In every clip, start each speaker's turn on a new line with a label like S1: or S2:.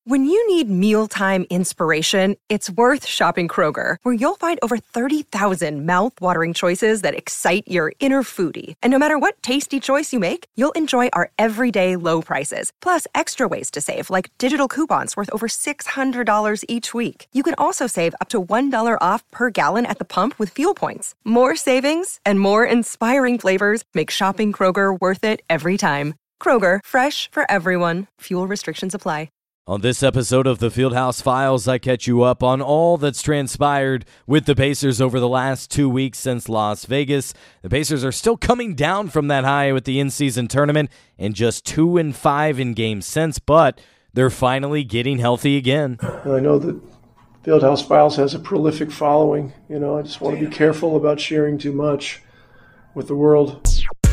S1: When you need mealtime inspiration, it's worth shopping Kroger, where you'll find over 30,000 mouth-watering choices that excite your inner foodie. And no matter what tasty choice you make, you'll enjoy our everyday low prices, plus extra ways to save, like digital coupons worth over $600 each week. You can also save up to $1 off per gallon at the pump with fuel points. More savings and more inspiring flavors make shopping Kroger worth it every time. Kroger, fresh for everyone. Fuel restrictions apply.
S2: On this episode of the Fieldhouse Files, I catch you up on all that's transpired with the Pacers over the last 2 weeks since Las Vegas. The Pacers are still coming down from that high with the in-season tournament and just 2-5 in games since, but they're finally getting healthy again.
S3: I know that Fieldhouse Files has a prolific following. I just want to be careful about sharing too much with the world.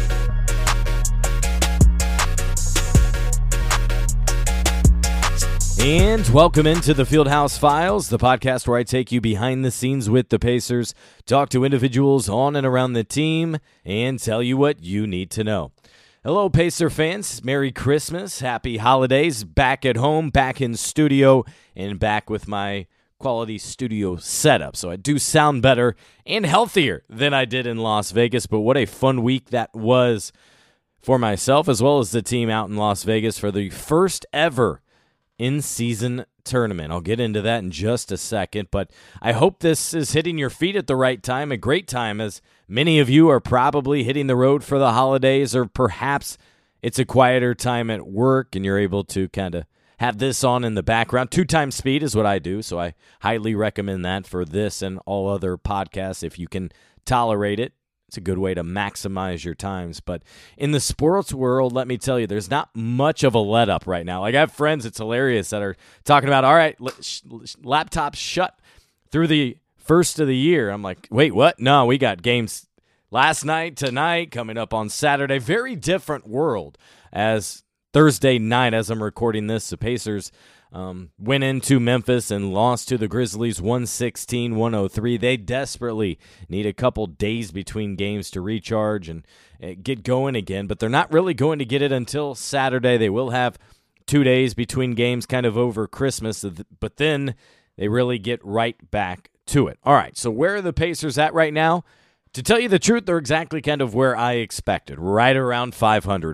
S2: And welcome into the Fieldhouse Files, the podcast where I take you behind the scenes with the Pacers, talk to individuals on and around the team, and tell you what you need to know. Hello, Pacer fans. Merry Christmas. Happy holidays. Back at home, back in studio, and back with my quality studio setup. So I do sound better and healthier than I did in Las Vegas, but what a fun week that was for myself as well as the team out in Las Vegas for the first ever in-season tournament. I'll get into that in just a second, but I hope this is hitting your feet at the right time, a great time, as many of you are probably hitting the road for the holidays, or perhaps it's a quieter time at work and you're able to kind of have this on in the background. 2x speed is what I do, so I highly recommend that for this and all other podcasts if you can tolerate it. It's a good way to maximize your times. But in the sports world, let me tell you, there's not much of a let-up right now. Like, I have friends, it's hilarious, that are talking about, all right, laptops shut through the first of the year. I'm like, wait, what? No, we got games last night, tonight, coming up on Saturday. Very different world. As Thursday night, as I'm recording this, the Pacers went into Memphis and lost to the Grizzlies 116-103. They desperately need a couple days between games to recharge and get going again, but they're not really going to get it until Saturday. They will have 2 days between games kind of over Christmas, but then they really get right back to it. All right, so where are the Pacers at right now? To tell you the truth, they're exactly kind of where I expected, right around 500,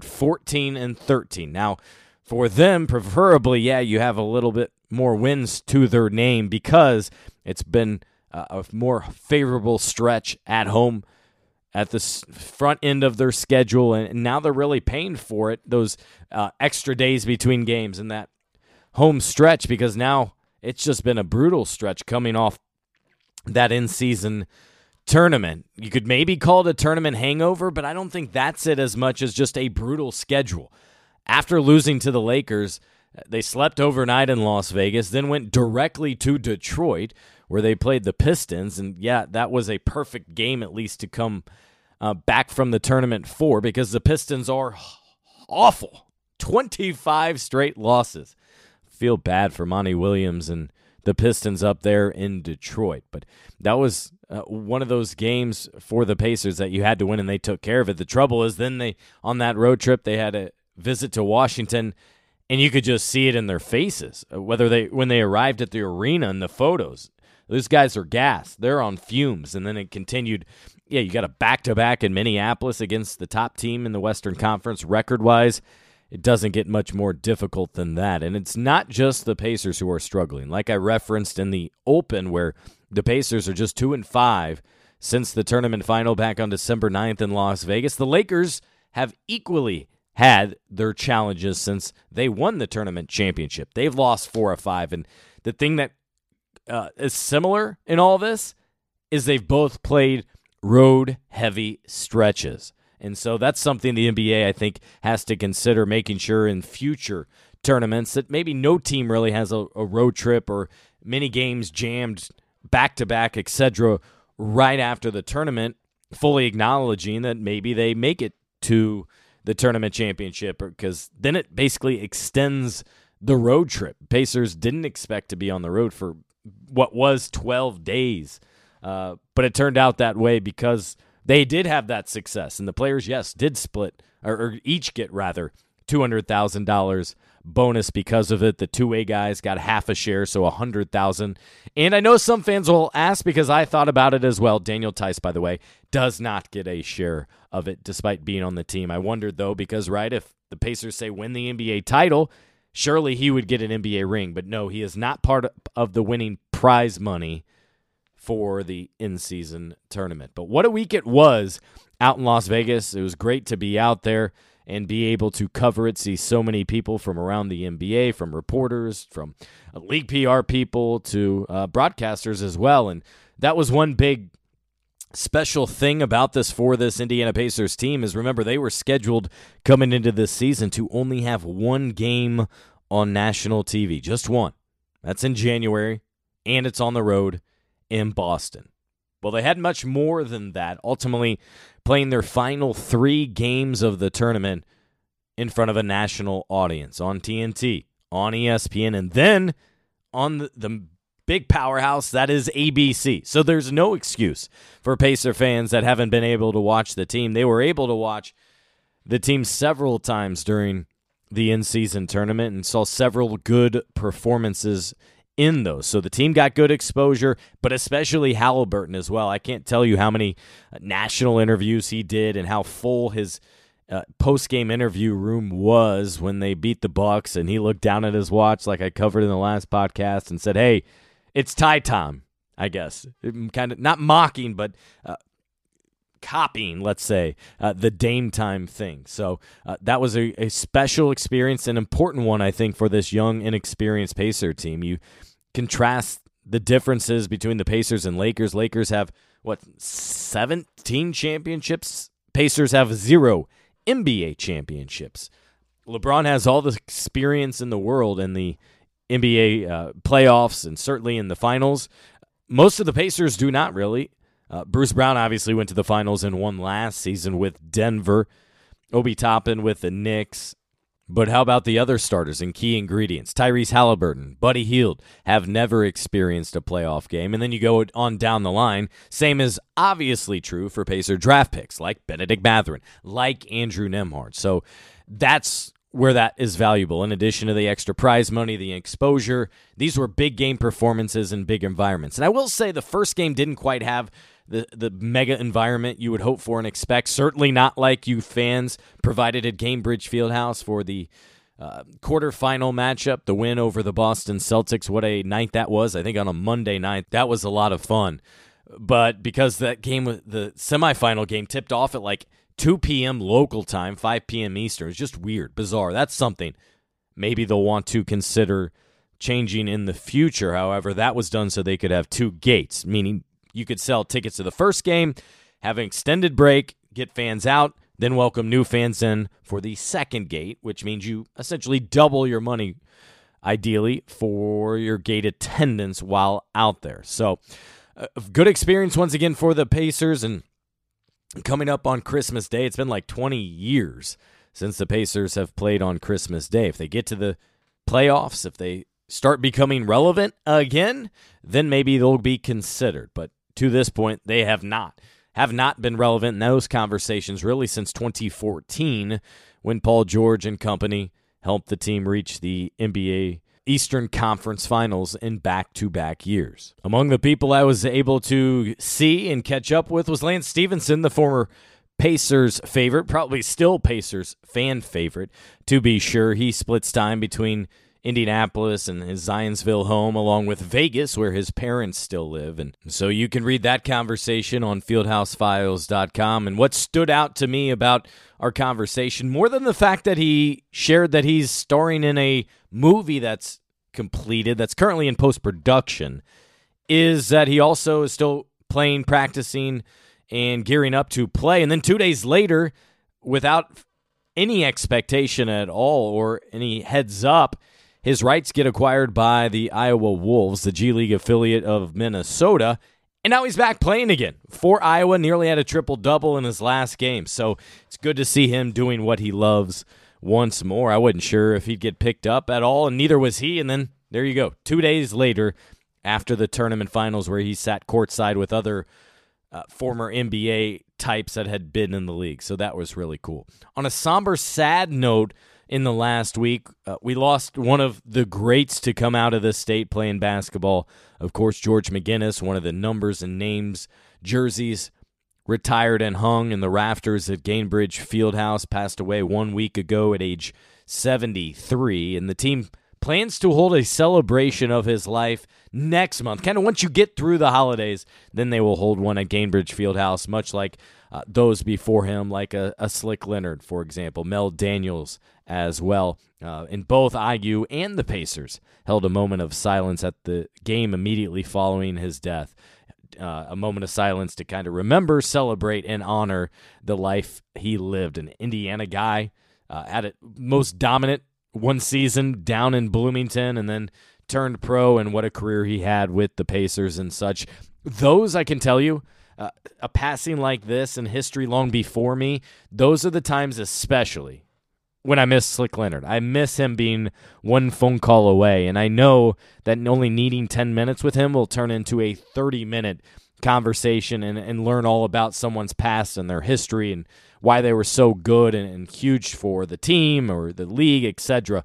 S2: 14-13. Now, for them, preferably, you have a little bit more wins to their name because it's been a more favorable stretch at home at the front end of their schedule, and now they're really paying for it, those extra days between games and that home stretch, because now it's just been a brutal stretch coming off that in-season tournament. You could maybe call it a tournament hangover, but I don't think that's it as much as just a brutal schedule. After losing to the Lakers, they slept overnight in Las Vegas, then went directly to Detroit, where they played the Pistons. And, that was a perfect game, at least, to come back from the tournament for, because the Pistons are awful. 25 straight losses. Feel bad for Monty Williams and the Pistons up there in Detroit. But that was one of those games for the Pacers that you had to win, and they took care of it. The trouble is then on that road trip, they had a visit to Washington, and you could just see it in their faces, when they arrived at the arena in the photos. Those guys are gassed. They're on fumes. And then it continued. You got a back-to-back in Minneapolis against the top team in the Western Conference record-wise. It doesn't get much more difficult than that. And it's not just the Pacers who are struggling. Like I referenced in the open, where the Pacers are just 2-5 since the tournament final back on December 9th in Las Vegas. The Lakers have equally had their challenges since they won the tournament championship. They've lost 4 of 5, and the thing that is similar in all this is they've both played road-heavy stretches. And so that's something the NBA, I think, has to consider, making sure in future tournaments that maybe no team really has a road trip or many games jammed back-to-back, etc., right after the tournament, fully acknowledging that maybe they make it to the tournament championship, because then it basically extends the road trip. Pacers didn't expect to be on the road for what was 12 days, but it turned out that way because they did have that success, and the players, did split, or each get, rather, $200,000 bonus because of it. The two-way guys got half a share, so $100,000. And I know some fans will ask, because I thought about it as well. Daniel Tice, by the way, does not get a share of it despite being on the team. I wondered, though, because, right, if the Pacers say win the NBA title, surely he would get an NBA ring. But no, he is not part of the winning prize money for the in-season tournament. But what a week it was out in Las Vegas. It was great to be out there and be able to cover it, see so many people from around the NBA, from reporters, from league PR people to broadcasters as well. And that was one big special thing about this for this Indiana Pacers team is, remember, they were scheduled coming into this season to only have one game on national TV, just one. That's in January, and it's on the road in Boston. Well, they had much more than that, ultimately playing their final 3 games of the tournament in front of a national audience on TNT, on ESPN, and then on the big powerhouse that is ABC. So there's no excuse for Pacer fans that haven't been able to watch the team. They were able to watch the team several times during the in-season tournament and saw several good performances in those. So the team got good exposure, but especially Halliburton as well. I can't tell you how many national interviews he did and how full his post-game interview room was when they beat the Bucks, and he looked down at his watch like I covered in the last podcast and said, "Hey, it's tie time," I guess. Kind of not mocking, but copying, let's say, the Dame time thing. So that was a special experience, an important one, I think, for this young, inexperienced Pacer team. You contrast the differences between the Pacers and Lakers. Lakers have, 17 championships? Pacers have 0 NBA championships. LeBron has all the experience in the world in the NBA playoffs and certainly in the finals. Most of the Pacers do not really. Bruce Brown obviously went to the finals and won last season with Denver. Obi Toppin with the Knicks. But how about the other starters and key ingredients? Tyrese Halliburton, Buddy Hield have never experienced a playoff game. And then you go on down the line. Same is obviously true for Pacer draft picks like Benedict Mathurin, like Andrew Nembhard. So that's where that is valuable. In addition to the extra prize money, the exposure, these were big game performances in big environments. And I will say the first game didn't quite have the mega environment you would hope for and expect. Certainly not like you fans provided at Gainbridge Fieldhouse for the quarterfinal matchup, the win over the Boston Celtics. What a night that was. I think on a Monday night, that was a lot of fun. But because that game, the semifinal game, tipped off at like 2 p.m. local time, 5 p.m. Eastern. It's just weird, bizarre. That's something maybe they'll want to consider changing in the future. However, that was done so they could have 2 gates, meaning you could sell tickets to the first game, have an extended break, get fans out, then welcome new fans in for the second gate, which means you essentially double your money, ideally, for your gate attendance while out there. So, a good experience once again for the Pacers, and coming up on Christmas Day, it's been like 20 years since the Pacers have played on Christmas Day. If they get to the playoffs, if they start becoming relevant again, then maybe they'll be considered. But to this point, they have not been relevant in those conversations really since 2014 when Paul George and company helped the team reach the NBA Eastern Conference Finals in back-to-back years. Among the people I was able to see and catch up with was Lance Stephenson, the former Pacers favorite, probably still Pacers fan favorite, to be sure. He splits time between Indianapolis and his Zionsville home, along with Vegas, where his parents still live. And so you can read that conversation on fieldhousefiles.com. And what stood out to me about our conversation, more than the fact that he shared that he's starring in a movie that's completed, that's currently in post-production, is that he also is still playing, practicing, and gearing up to play. And then 2 days later, without any expectation at all or any heads up, his rights get acquired by the Iowa Wolves, the G League affiliate of Minnesota, and now he's back playing again for Iowa, nearly had a triple-double in his last game. So it's good to see him doing what he loves once more. I wasn't sure if he'd get picked up at all, and neither was he. And then there you go, 2 days later, after the tournament finals where he sat courtside with other former NBA types that had been in the league. So that was really cool. On a somber, sad note, in the last week. We lost one of the greats to come out of the state playing basketball. Of course, George McGinnis, one of the numbers and names jerseys, retired and hung in the rafters at Gainbridge Fieldhouse, passed away 1 week ago at age 73, and the team plans to hold a celebration of his life next month. Kind of once you get through the holidays, then they will hold one at Gainbridge Fieldhouse, much like those before him, like a Slick Leonard, for example, Mel Daniels as well. And both IU and the Pacers held a moment of silence at the game immediately following his death. A moment of silence to kind of remember, celebrate, and honor the life he lived. An Indiana guy, at it most dominant one season down in Bloomington, and then turned pro, and what a career he had with the Pacers and such. Those, I can tell you, a passing like this in history long before me, those are the times especially when I miss Slick Leonard. I miss him being one phone call away, and I know that only needing 10 minutes with him will turn into a 30-minute conversation and learn all about someone's past and their history and why they were so good and huge for the team or the league, etc.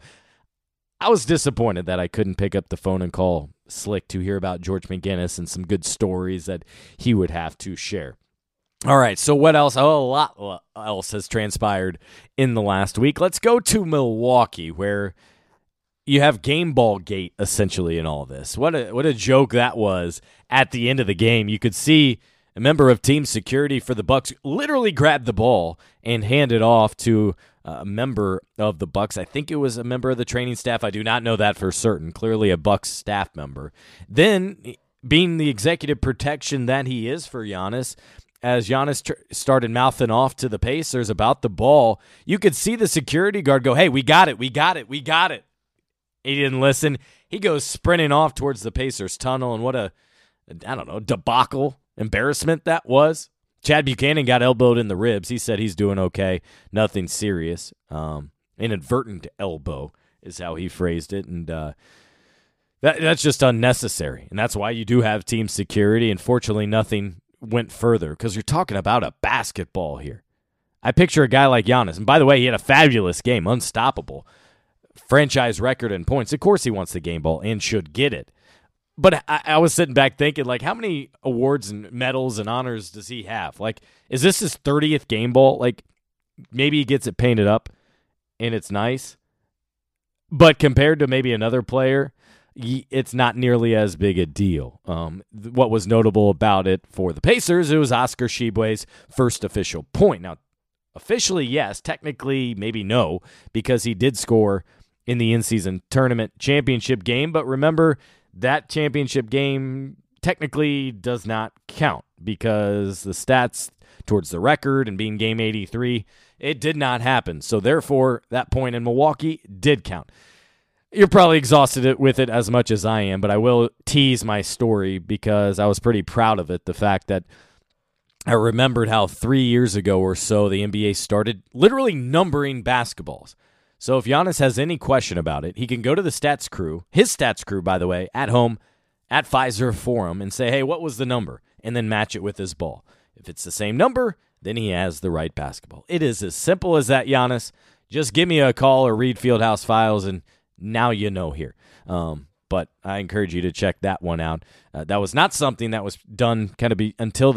S2: I was disappointed that I couldn't pick up the phone and call Slick to hear about George McGinnis and some good stories that he would have to share. All right, so what else? Oh, a lot else has transpired in the last week. Let's go to Milwaukee, where you have game ball gate essentially in all this. What a joke that was at the end of the game. You could see a member of team security for the Bucks literally grabbed the ball and hand it off to a member of the Bucks. I think it was a member of the training staff. I do not know that for certain. Clearly a Bucks staff member. Then, being the executive protection that he is for Giannis, as Giannis started mouthing off to the Pacers about the ball, you could see the security guard go, "Hey, we got it, we got it, we got it." He didn't listen. He goes sprinting off towards the Pacers tunnel, and what a, I don't know, debacle, embarrassment that was. Chad Buchanan got elbowed in the ribs. He said he's doing okay, nothing serious. Inadvertent elbow is how he phrased it, and that's just unnecessary, and that's why you do have team security. Unfortunately, nothing went further because you're talking about a basketball here. I picture a guy like Giannis, and by the way, he had a fabulous game, unstoppable, franchise record in points. Of course he wants the game ball and should get it. But I was sitting back thinking, like, how many awards and medals and honors does he have? Like, is this his 30th game ball? Like, maybe he gets it painted up and it's nice. But compared to maybe another player, it's not nearly as big a deal. What was notable about it for the Pacers, it was Oscar Tshiebwe's first official point. Now, officially, yes. Technically, maybe no, because he did score in the in-season tournament championship game. But remember, that championship game technically does not count because the stats towards the record and being game 83, it did not happen. So therefore, that point in Milwaukee did count. You're probably exhausted with it as much as I am, but I will tease my story because I was pretty proud of it. The fact that I remembered how 3 years ago or so the NBA started literally numbering basketballs. So if Giannis has any question about it, he can go to the stats crew, his stats crew, by the way, at home at Pfizer Forum and say, hey, what was the number? And then match it with his ball. If it's the same number, then he has the right basketball. It is as simple as that, Giannis. Just give me a call or read Fieldhouse Files, and now you know here. But I encourage you to check that one out. That was not something that was done kind of until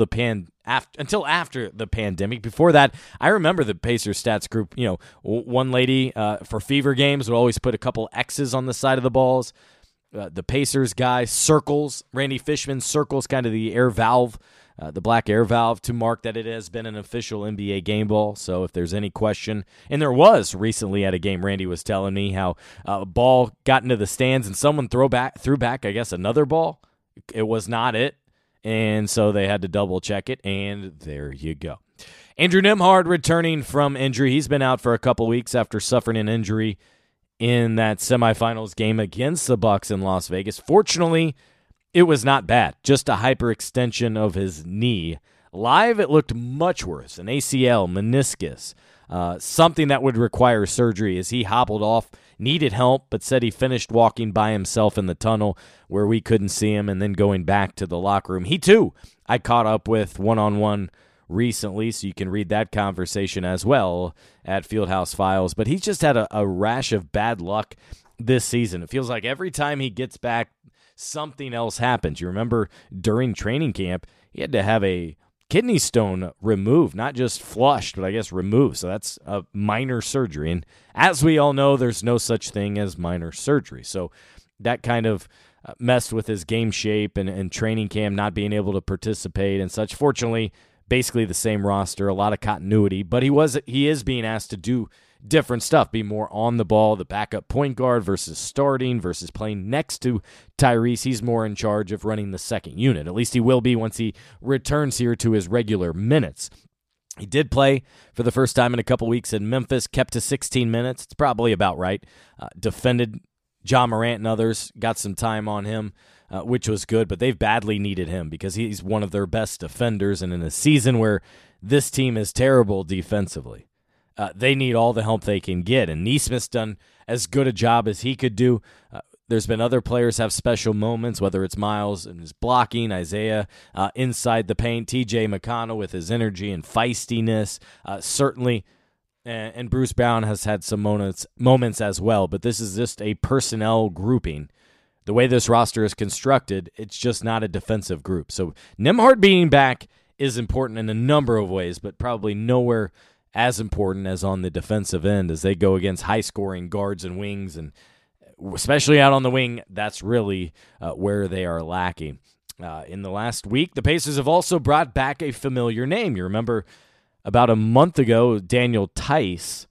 S2: after the pandemic. Before that, I remember the Pacers stats group. You know, one lady for fever games would always put a couple X's on the side of the balls. The Pacers guy circles. Randy Fishman circles kind of the air valve, the black air valve, to mark that it has been an official NBA game ball. So if there's any question, and there was recently at a game, Randy was telling me how a ball got into the stands and someone threw back, I guess, another ball. It was not it, and so they had to double check it, and there you go. Andrew Nembhard returning from injury. He's been out for a couple weeks after suffering an injury in that semifinals game against the Bucks in Las Vegas. Fortunately, it was not bad, just a hyperextension of his knee. Live, it looked much worse, an ACL, meniscus, something that would require surgery as he hobbled off, needed help, but said he finished walking by himself in the tunnel where we couldn't see him and then going back to the locker room. He, too, I caught up with one-on-one recently, so you can read that conversation as well at Fieldhouse Files. But he's just had a rash of bad luck this season. It feels like every time he gets back, something else happens. You remember during training camp, he had to have a kidney stone removed, not just flushed, but I guess removed. So that's a minor surgery. And as we all know, there's no such thing as minor surgery. So that kind of messed with his game shape and training camp, not being able to participate and such. Fortunately, basically the same roster, a lot of continuity, but he is being asked to do different stuff, be more on the ball, the backup point guard versus starting versus playing next to Tyrese. He's more in charge of running the second unit. At least he will be once he returns here to his regular minutes. He did play for the first time in a couple weeks in Memphis, kept to 16 minutes. It's probably about right. Defended Ja Morant and others, got some time on him, which was good, but they've badly needed him because he's one of their best defenders, and in a season where this team is terrible defensively, they need all the help they can get, and Nesmith's done as good a job as he could do. There's been other players have special moments, whether it's Miles and his blocking, Isaiah inside the paint, TJ McConnell with his energy and feistiness, certainly. And Bruce Brown has had some moments as well, but this is just a personnel grouping. The way this roster is constructed, it's just not a defensive group. So Nembhard being back is important in a number of ways, but probably nowhere as important as on the defensive end as they go against high-scoring guards and wings, and especially out on the wing, that's really where they are lacking. In the last week, the Pacers have also brought back a familiar name. You remember about a month ago, Daniel Theis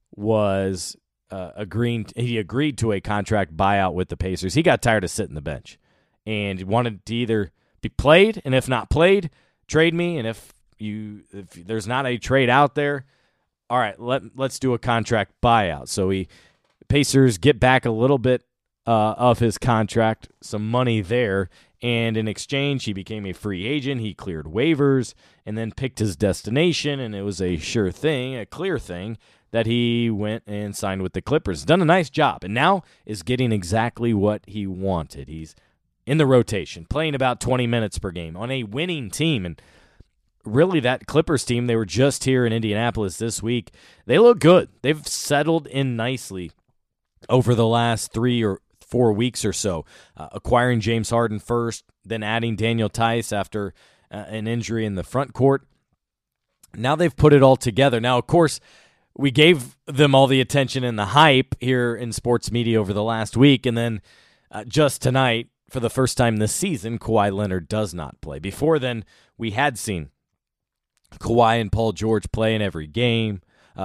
S2: was agreed to a contract buyout with the Pacers. He got tired of sitting the bench and wanted to either be played, and if not played, trade me. And if there's not a trade out there, all right, let's do a contract buyout. So Pacers get back a little bit of his contract, some money there, and in exchange, he became a free agent. He cleared waivers and then picked his destination, and it was a sure thing, a clear thing, that he went and signed with the Clippers. Done a nice job, and now is getting exactly what he wanted. He's in the rotation, playing about 20 minutes per game on a winning team, and really that Clippers team, they were just here in Indianapolis this week. They look good. They've settled in nicely over the last 3 or 4 weeks or so, acquiring James Harden first, then adding Daniel Theis after an injury in the front court. Now they've put it all together. Now, of course, we gave them all the attention and the hype here in sports media over the last week, and then just tonight, for the first time this season, Kawhi Leonard does not play. Before then, we had seen Kawhi and Paul George play in every game,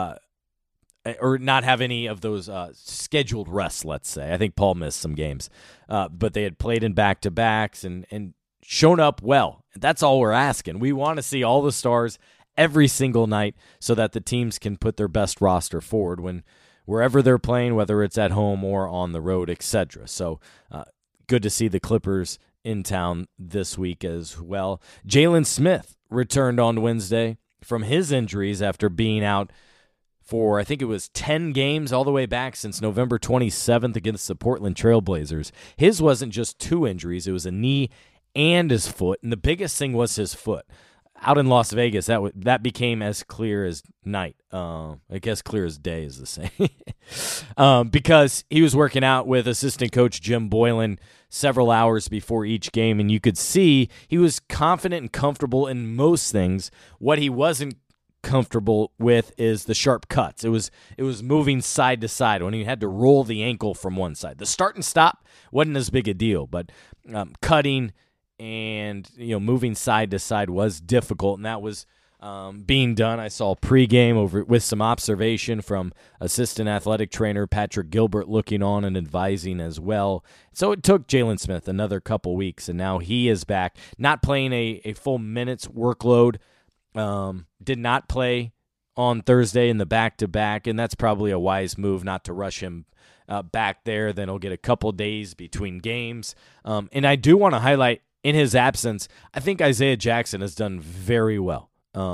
S2: or not have any of those scheduled rests, let's say. I think Paul missed some games. But they had played in back-to-backs and shown up well. That's all we're asking. We want to see all the stars every single night so that the teams can put their best roster forward wherever they're playing, whether it's at home or on the road, etc. So good to see the Clippers in town this week as well. Jalen Smith returned on Wednesday from his injuries after being out for, I think it was 10 games all the way back since November 27th against the Portland Trail Blazers. His wasn't just 2 injuries. It was a knee and his foot, and the biggest thing was his foot. Out in Las Vegas, that became as clear as night. I guess clear as day is the same. Because he was working out with assistant coach Jim Boylan several hours before each game, and you could see he was confident and comfortable in most things. What he wasn't comfortable with is the sharp cuts. It was moving side to side when he had to roll the ankle from one side. The start and stop wasn't as big a deal, but cutting and moving side to side was difficult, and that was being done. I saw pregame over with some observation from assistant athletic trainer Patrick Gilbert looking on and advising as well. So it took Jalen Smith another couple weeks, and now he is back, not playing a full minutes workload. Did not play on Thursday in the back-to-back, and that's probably a wise move not to rush him back there. Then he'll get a couple days between games. And I do want to highlight, in his absence, I think Isaiah Jackson has done very well.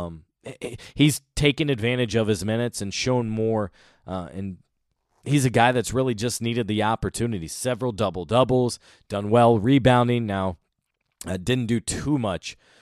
S2: He's taken advantage of his minutes and shown more, and he's a guy that's really just needed the opportunity. Several double-doubles, done well rebounding. Now, didn't do too much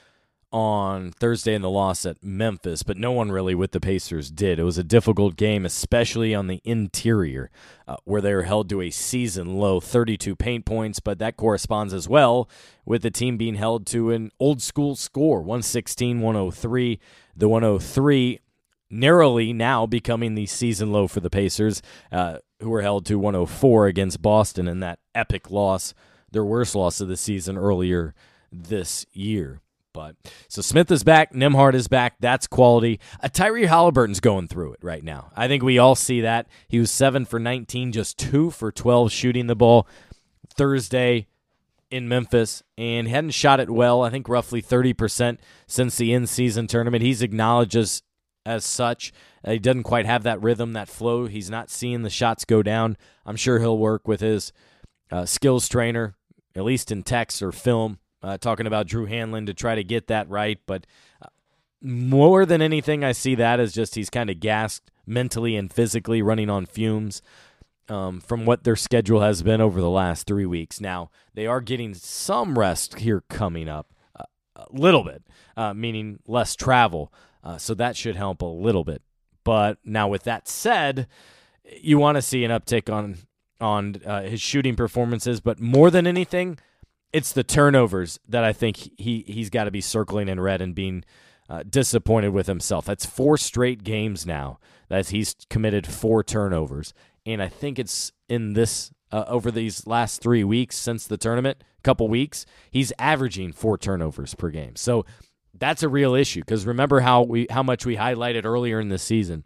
S2: on Thursday in the loss at Memphis, but no one really with the Pacers did. It was a difficult game, especially on the interior, where they were held to a season-low 32 paint points, but that corresponds as well with the team being held to an old-school score, 116-103. The 103 narrowly now becoming the season low for the Pacers, who were held to 104 against Boston in that epic loss, their worst loss of the season earlier this year. But so Smith is back, Nembhard is back. That's quality. Tyree Halliburton's going through it right now. I think we all see that. He was 7 for 19, just 2 for 12 shooting the ball Thursday in Memphis, and hadn't shot it well. I think roughly 30% since the in-season tournament. He's acknowledged as such. He doesn't quite have that rhythm, that flow. He's not seeing the shots go down. I'm sure he'll work with his skills trainer, at least in text or film, talking about Drew Hanlon to try to get that right. But more than anything, I see that as just he's kind of gassed mentally and physically, running on fumes from what their schedule has been over the last 3 weeks. Now, they are getting some rest here coming up, a little bit, meaning less travel. So that should help a little bit. But now with that said, you want to see an uptick on his shooting performances. But more than anything, it's the turnovers that I think he's got to be circling in red and being disappointed with himself. That's 4 straight games now that he's committed 4 turnovers. And I think it's in this over these last 3 weeks since the tournament, couple weeks, he's averaging 4 turnovers per game. So that's a real issue, because remember how much we highlighted earlier in the season.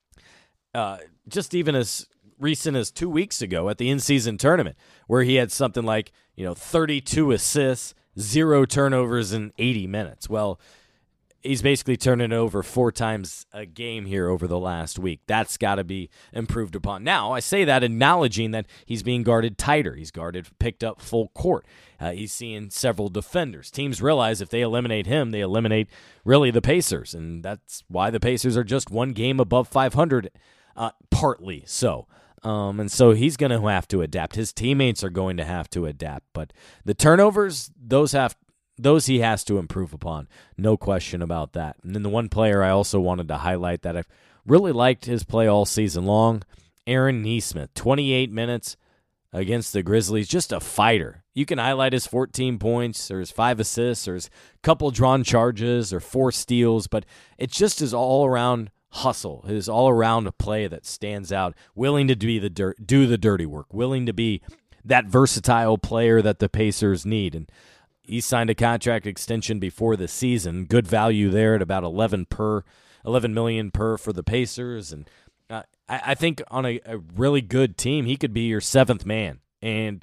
S2: Just even as recent as 2 weeks ago at the in-season tournament, where he had something like 32 assists, 0 turnovers in 80 minutes. Well, he's basically turning it over 4 times a game here over the last week. That's got to be improved upon. Now, I say that acknowledging that he's being guarded tighter. He's picked up full court. He's seeing several defenders. Teams realize if they eliminate him, they eliminate really the Pacers, and that's why the Pacers are just 1 game above 500, partly so. And so he's going to have to adapt. His teammates are going to have to adapt. But the turnovers, those he has to improve upon. No question about that. And then the one player I also wanted to highlight that I've really liked his play all season long, Aaron Nesmith, 28 minutes against the Grizzlies, just a fighter. You can highlight his 14 points or his 5 assists or his couple drawn charges or 4 steals, but it's just his all-around hustle, his all-around play that stands out, willing to do the dirty work, willing to be that versatile player that the Pacers need. And he signed a contract extension before the season. Good value there at about $11 million per for the Pacers. And I think on a really good team, he could be your 7th man and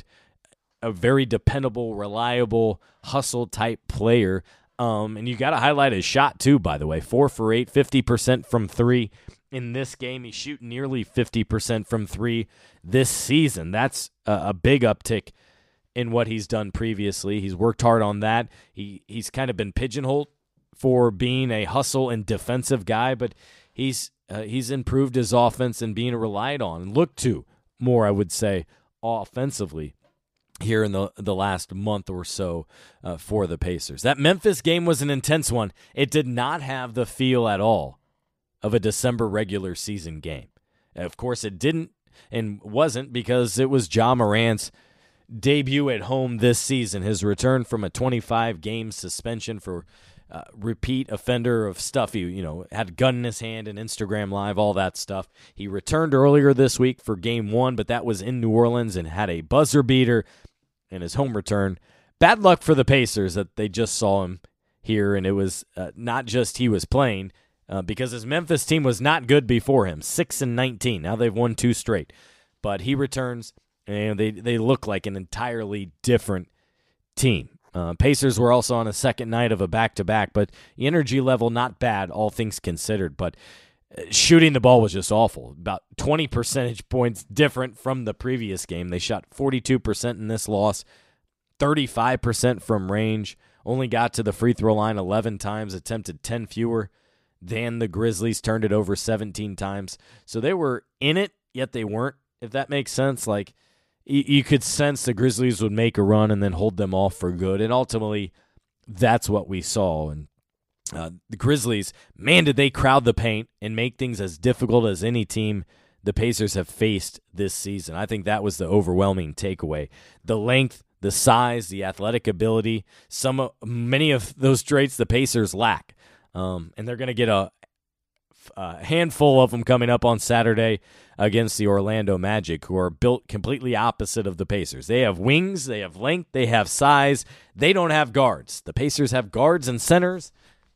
S2: a very dependable, reliable, hustle-type player. And you got to highlight his shot, too, by the way. 4 for 8, 50% from 3. In this game, he's shooting nearly 50% from 3 this season. That's a big uptick in what he's done previously. He's worked hard on that. He's kind of been pigeonholed for being a hustle and defensive guy, but he's improved his offense and being relied on and looked to more, I would say, offensively here in the last month or so for the Pacers. That Memphis game was an intense one. It did not have the feel at all of a December regular season game. Of course, it didn't and wasn't, because it was Ja Morant's debut at home this season, his return from a 25-game suspension for repeat offender of stuff. He, had a gun in his hand and Instagram Live, all that stuff. He returned earlier this week for Game 1, but that was in New Orleans and had a buzzer beater in his home return. Bad luck for the Pacers that they just saw him here, and it was not just he was playing, because his Memphis team was not good before him, 6-19. Now they've won 2 straight. But he returns, and they look like an entirely different team. Pacers were also on a second night of a back-to-back, but the energy level not bad, all things considered. But shooting the ball was just awful. About 20 percentage points different from the previous game. They shot 42% in this loss, 35% from range, only got to the free throw line 11 times, attempted 10 fewer than the Grizzlies, turned it over 17 times. So they were in it, yet they weren't, if that makes sense. Like, you could sense the Grizzlies would make a run and then hold them off for good, and ultimately that's what we saw. And The Grizzlies, man, did they crowd the paint and make things as difficult as any team the Pacers have faced this season. I think that was the overwhelming takeaway. The length, the size, the athletic ability, many of those traits the Pacers lack. And they're going to get a handful of them coming up on Saturday against the Orlando Magic, who are built completely opposite of the Pacers. They have wings, they have length, they have size. They don't have guards. The Pacers have guards and centers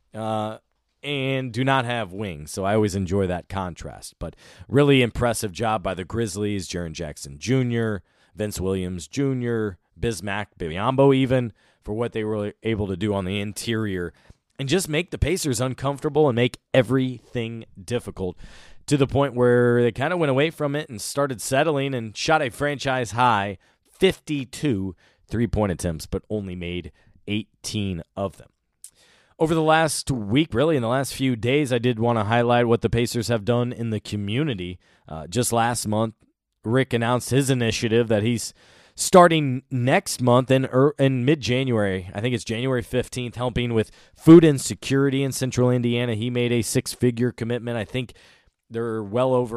S2: and do not have wings, so I always enjoy that contrast. But really impressive job by the Grizzlies, Jaren Jackson Jr., Vince Williams Jr., Bismack Biyombo even, for what they were able to do on the interior and just make the Pacers uncomfortable and make everything difficult to the point where they kind of went away from it and started settling and shot a franchise-high 52 three-point attempts, but only made 18 of them. Over the last week, really in the last few days, I did want to highlight what the Pacers have done in the community. Just last month, Rick announced his initiative that he's starting next month in mid-January. I think it's January 15th, helping with food insecurity in central Indiana. He made a six-figure commitment. I think they're well over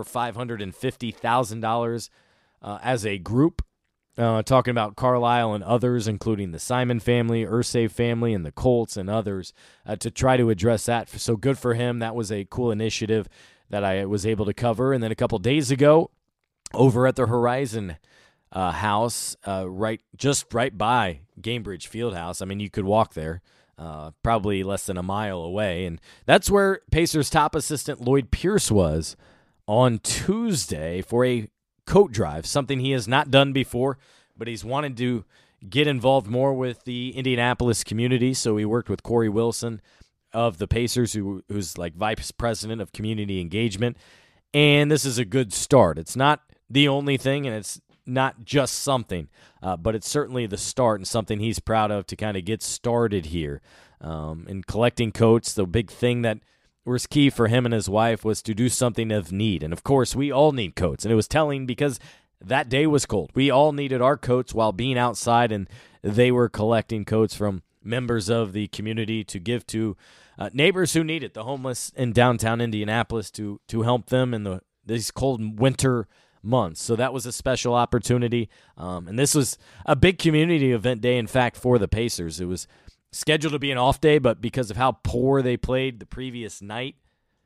S2: $550,000 as a group. Talking about Carlisle and others, including the Simon family, Irsay family, and the Colts and others, to try to address that. So good for him. That was a cool initiative that I was able to cover. And then a couple days ago, over at the Horizon House, right by Gainbridge Fieldhouse. I mean, you could walk there, probably less than a mile away. And that's where Pacers top assistant Lloyd Pierce was on Tuesday for a coat drive, something he has not done before, but he's wanted to get involved more with the Indianapolis community. So he worked with Corey Wilson of the Pacers, who's like vice president of community engagement. And this is a good start. It's not the only thing, and it's not just something, but it's certainly the start and something he's proud of to kind of get started here. In collecting coats, the big thing that was key for him and his wife was to do something of need. And, of course, we all need coats. And it was telling because that day was cold. We all needed our coats while being outside, and they were collecting coats from members of the community to give to neighbors who need it, the homeless in downtown Indianapolis, to help them in these cold winter months. So that was a special opportunity. And this was a big community event day, in fact, for the Pacers. It was scheduled to be an off day, but because of how poor they played the previous night,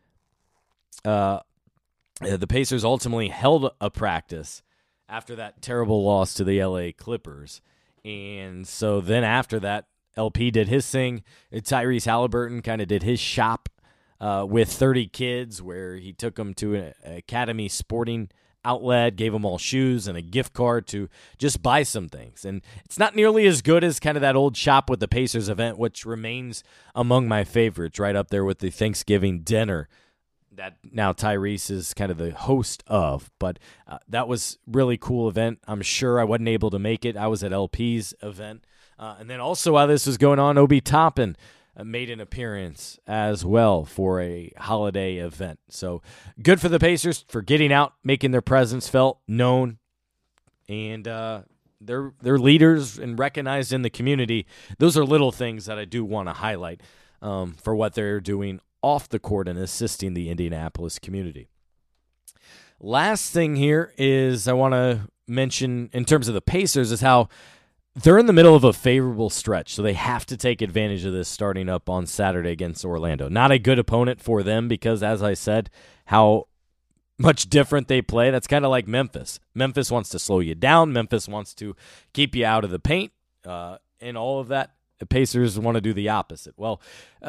S2: the Pacers ultimately held a practice after that terrible loss to the LA Clippers. And so then after that, LP did his thing. Tyrese Halliburton kind of did his shop with 30 kids, where he took them to an Academy Sporting Outlet, gave them all shoes and a gift card to just buy some things. And it's not nearly as good as kind of that old Shop with the Pacers event, which remains among my favorites, right up there with the Thanksgiving dinner that now Tyrese is kind of the host of. But that was really cool event. I'm sure I wasn't able to make it. I was at LP's event. And then also while this was going on, Obi Toppin made an appearance as well for a holiday event. So good for the Pacers for getting out, making their presence felt, known, and they're leaders and recognized in the community. Those are little things that I do want to highlight for what they're doing off the court and assisting the Indianapolis community. Last thing here is I want to mention in terms of the Pacers is how they're in the middle of a favorable stretch, so they have to take advantage of this starting up on Saturday against Orlando. Not a good opponent for them because, as I said, how much different they play. That's kind of like Memphis. Memphis wants to slow you down. Memphis wants to keep you out of the paint and all of that. The Pacers want to do the opposite. Well,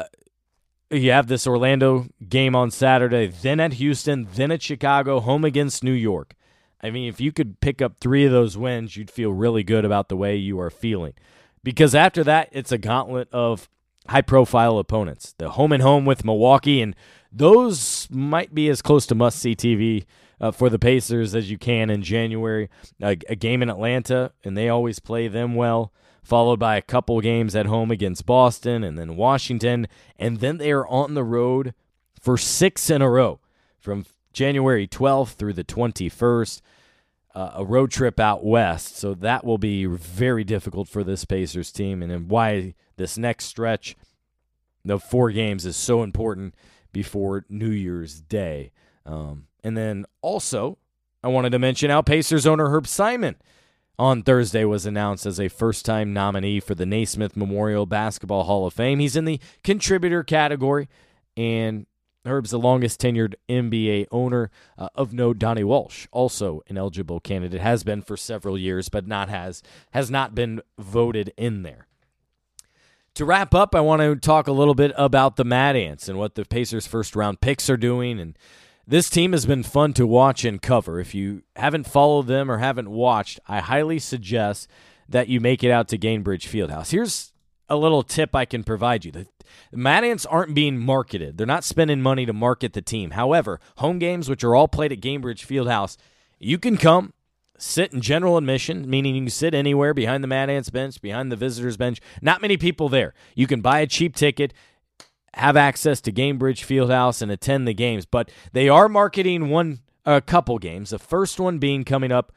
S2: you have this Orlando game on Saturday, then at Houston, then at Chicago, home against New York. I mean, if you could pick up 3 of those wins, you'd feel really good about the way you are feeling. Because after that, it's a gauntlet of high-profile opponents. The home and home with Milwaukee, and those might be as close to must-see TV for the Pacers as you can in January. A game in Atlanta, and they always play them well, followed by a couple games at home against Boston and then Washington. And then they are on the road for 6 in a row from January 12th through the 21st, a road trip out west. So that will be very difficult for this Pacers team, and then why this next stretch the 4 games is so important before New Year's Day. And then also, I wanted to mention how Pacers owner Herb Simon on Thursday was announced as a first-time nominee for the Naismith Memorial Basketball Hall of Fame. He's in the contributor category, and Herb's the longest-tenured NBA owner. Of note, Donnie Walsh, also an eligible candidate, has been for several years, but has not been voted in there. To wrap up, I want to talk a little bit about the Mad Ants and what the Pacers' first-round picks are doing. And this team has been fun to watch and cover. If you haven't followed them or haven't watched, I highly suggest that you make it out to Gainbridge Fieldhouse. Here's a little tip I can provide you. The Mad Ants aren't being marketed. They're not spending money to market the team. However, home games, which are all played at Gainbridge Fieldhouse, you can come, sit in general admission, meaning you can sit anywhere behind the Mad Ants bench, behind the visitors bench. Not many people there. You can buy a cheap ticket, have access to Gainbridge Fieldhouse, and attend the games. But they are marketing a couple games. The first one being coming up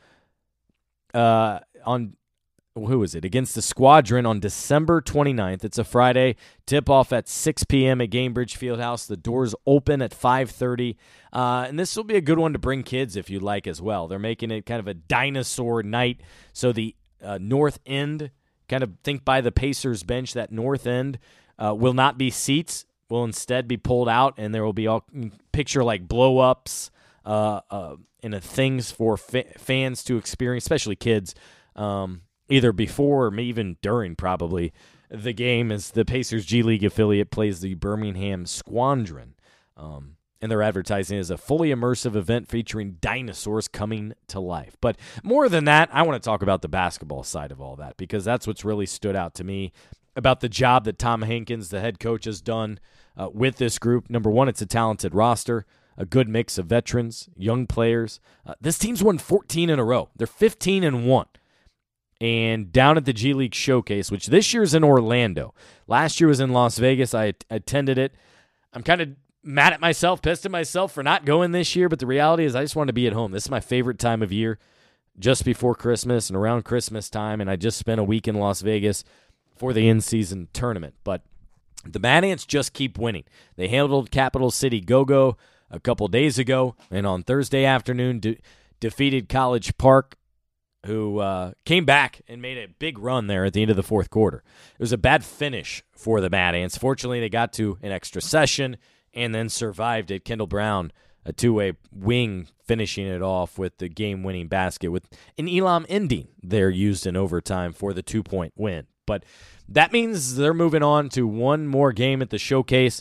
S2: against the Squadron on December 29th. It's a Friday. Tip-off at 6 p.m. at Gainbridge Fieldhouse. The doors open at 5:30. And this will be a good one to bring kids if you like as well. They're making it kind of a dinosaur night. So the north end, kind of think by the Pacers bench, that north end will not be seats, will instead be pulled out, and there will be all picture like blow-ups and things for fans to experience, especially kids, either before or even during probably the game, as the Pacers G League affiliate plays the Birmingham Squadron. And they're advertising as a fully immersive event featuring dinosaurs coming to life. But more than that, I want to talk about the basketball side of all that, because that's what's really stood out to me about the job that Tom Hankins, the head coach, has done with this group. Number one, it's a talented roster, a good mix of veterans, young players. This team's won 14 in a row. They're 15-1. And down at the G League Showcase, which this year's in Orlando. Last year was in Las Vegas. I attended it. I'm kind of mad at myself, pissed at myself for not going this year, but the reality is I just want to be at home. This is my favorite time of year, just before Christmas and around Christmas time, and I just spent a week in Las Vegas for the in-season tournament. But the Mad Ants just keep winning. They handled Capital City Go-Go a couple days ago, and on Thursday afternoon defeated College Park, who came back and made a big run there at the end of the fourth quarter. It was a bad finish for the Mad Ants. Fortunately, they got to an extra session and then survived it. Kendall Brown, a two-way wing, finishing it off with the game-winning basket with an Elam ending there used in overtime for the 2-point win. But that means they're moving on to one more game at the Showcase.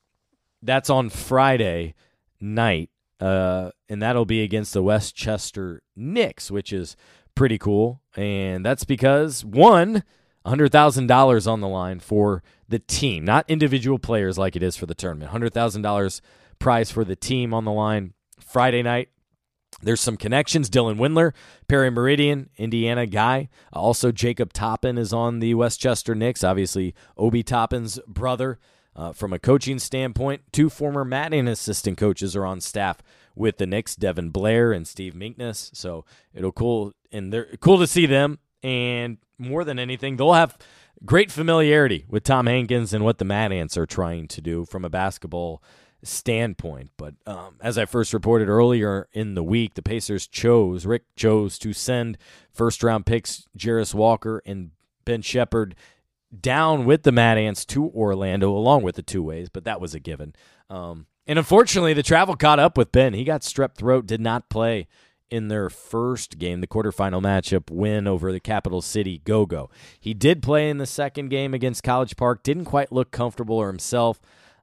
S2: That's on Friday night, and that'll be against the Westchester Knicks, which is pretty cool. And that's because, one, $100,000 on the line for the team, not individual players like it is for the tournament. $100,000 prize for the team on the line Friday night. There's some connections. Dylan Windler, Perry Meridian, Indiana guy. Also, Jacob Toppin is on the Westchester Knicks. Obviously, Obi Toppin's brother. From a coaching standpoint, 2 former Mad Ants assistant coaches are on staff with the Knicks, Devin Blair and Steve Meekness. So they're cool to see them. And more than anything, they'll have great familiarity with Tom Hankins and what the Mad Ants are trying to do from a basketball standpoint. But as I first reported earlier in the week, the Pacers Rick chose to send first-round picks Jarris Walker and Ben Shepherd down with the Mad Ants to Orlando, along with the two-ways, but that was a given. And unfortunately, the travel caught up with Ben. He got strep throat, did not play in their first game, the quarterfinal matchup win over the Capital City Go-Go. He did play in the second game against College Park, didn't quite look comfortable or himself.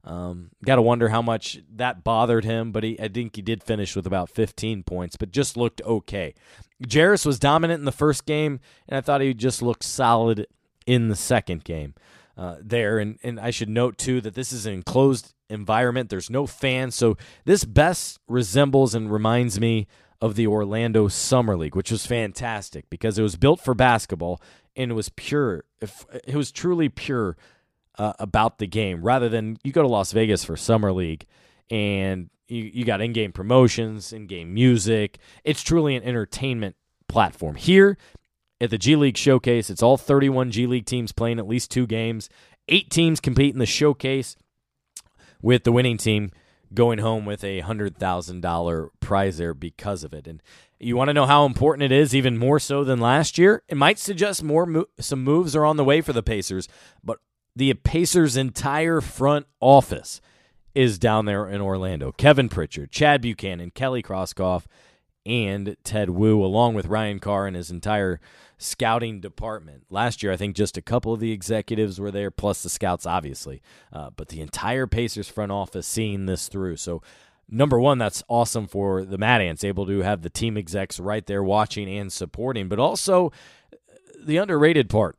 S2: Got to wonder how much that bothered him, but I think he did finish with about 15 points, but just looked okay. Jarris was dominant in the first game, and I thought he just looked solid in the second game there. And I should note, too, that this is an enclosed environment. There's no fans, so this best resembles and reminds me of the Orlando Summer League, which was fantastic because it was built for basketball and it was pure. It was truly pure about the game, rather than you go to Las Vegas for Summer League and you got in-game promotions, in-game music. It's truly an entertainment platform. Here at the G League Showcase, it's all 31 G League teams playing at least 2 games, 8 teams compete in the showcase, with the winning team going home with a $100,000 prize there because of it. And you want to know how important it is, even more so than last year? It might suggest some moves are on the way for the Pacers, but the Pacers' entire front office is down there in Orlando. Kevin Pritchard, Chad Buchanan, Kelly Krauskopf, and Ted Wu, along with Ryan Carr and his entire scouting department. Last year, I think just a couple of the executives were there, plus the scouts, obviously. But the entire Pacers front office seeing this through. So, number one, that's awesome for the Mad Ants, able to have the team execs right there watching and supporting. But also, the underrated part.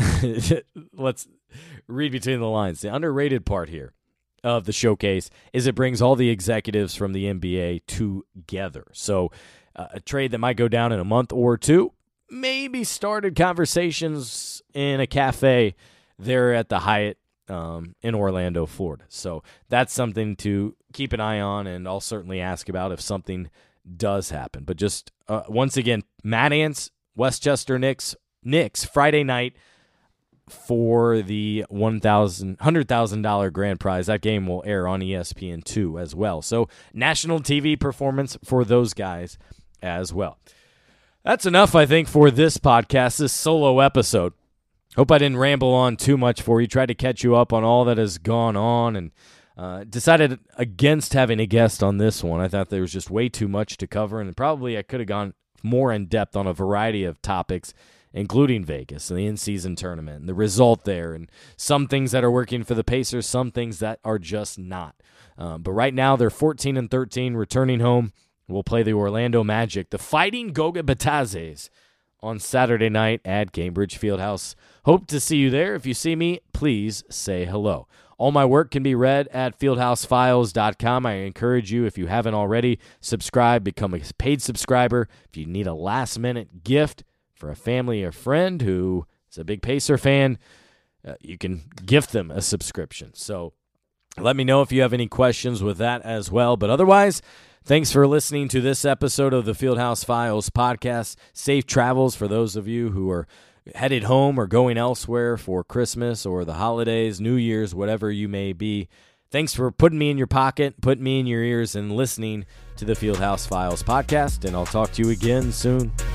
S2: Let's read between the lines. The underrated part here of the showcase is it brings all the executives from the NBA together. So, a trade that might go down in a month or two maybe started conversations in a cafe there at the Hyatt in Orlando, Florida. So that's something to keep an eye on, and I'll certainly ask about if something does happen. But just once again, Mad Ants, Westchester Knicks, Friday night for the $100,000 grand prize. That game will air on ESPN2 as well. So national TV performance for those guys as well. That's enough, I think, for this podcast, this solo episode. Hope I didn't ramble on too much for you. Tried to catch you up on all that has gone on, and decided against having a guest on this one. I thought there was just way too much to cover, and probably I could have gone more in depth on a variety of topics, including Vegas and the in-season tournament and the result there, and some things that are working for the Pacers, some things that are just not. But right now they're 14-13, returning home. We'll play the Orlando Magic, the Fighting Goga Batazes, on Saturday night at Cambridge Fieldhouse. Hope to see you there. If you see me, please say hello. All my work can be read at fieldhousefiles.com. I encourage you, if you haven't already, subscribe, become a paid subscriber. If you need a last-minute gift for a family or friend who is a big Pacer fan, you can gift them a subscription. So let me know if you have any questions with that as well. But otherwise, thanks for listening to this episode of the Fieldhouse Files podcast. Safe travels for those of you who are headed home or going elsewhere for Christmas or the holidays, New Year's, whatever you may be. Thanks for putting me in your pocket, putting me in your ears, and listening to the Fieldhouse Files podcast. And I'll talk to you again soon.